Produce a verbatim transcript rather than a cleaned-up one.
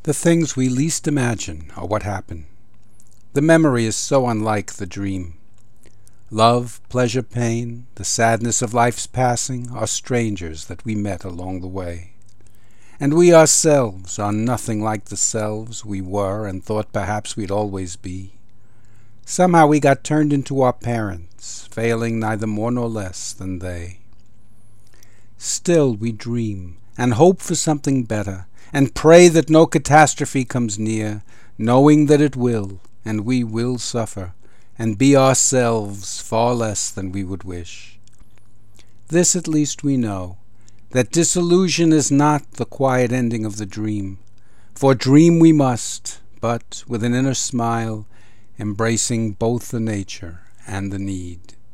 The things we least imagine are what happen. The memory is so unlike the dream. Love, pleasure, pain, the sadness of life's passing are strangers that we met along the way. And we ourselves are nothing like the selves we were and thought perhaps we'd always be. Somehow we got turned into our parents, failing neither more nor less than they. Still we dream and hope for something better, and pray that no catastrophe comes near, knowing that it will, and we will suffer, and be ourselves far less than we would wish. This at least we know, that disillusion is not the quiet ending of the dream, for dream we must, but with an inner smile, embracing both the nature and the need.